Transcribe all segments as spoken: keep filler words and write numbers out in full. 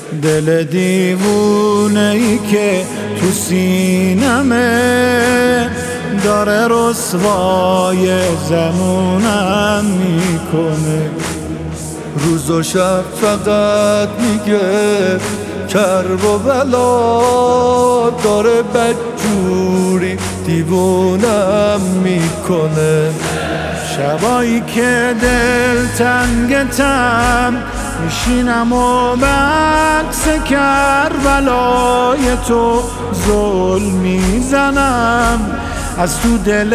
دل دیوونه ای که تو سینمه داره رسوای زمونم میکنه. روز و شب فقط میگه کرب و بلا، داره بدجوری دیوونم میکنه. شبایی که دل تنگتم میشینم و به عکس کربلای تو زل میزنم. از تو دل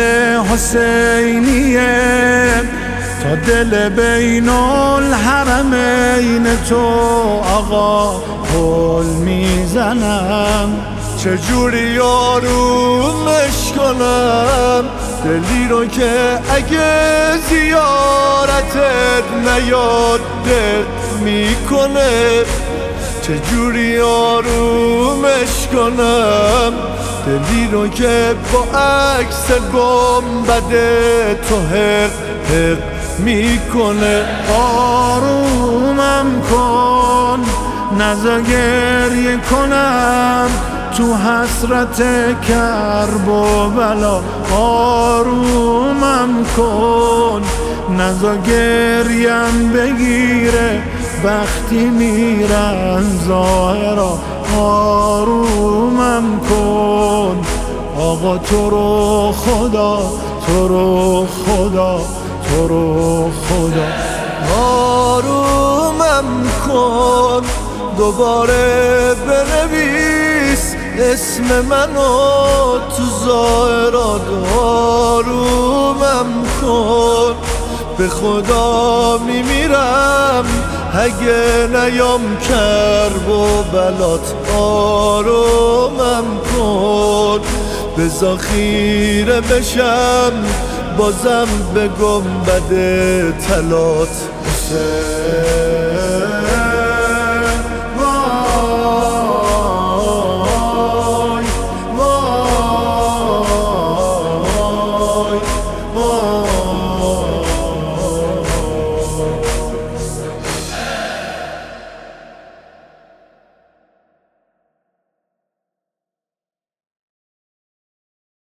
حسینیه تا دل بین الحرمین تو آقا گل میزنم. چجوری آرومش کنم دلی رو که اگه زیارتت نیاد درد میکنه؟ چجوری آرومش کنم دلی رو که با عکس گنبد تو حق حق میکنه؟ آرومم کن نذار گریه کنم تو حسرت کرب و بلا. آرومم کن نذار گریم بگیره وقتی میرن ظاهرا. آرومم کن آقا تو رو خدا، تو رو خدا، تو رو خدا. آرومم کن دوباره بنویس اسم منو تو ظاهرات. آرومم کن به خدا میمیرم اگه نیام کرب و بلات. آرومم کن بذار خیره بشم بازم به گنبد طلات.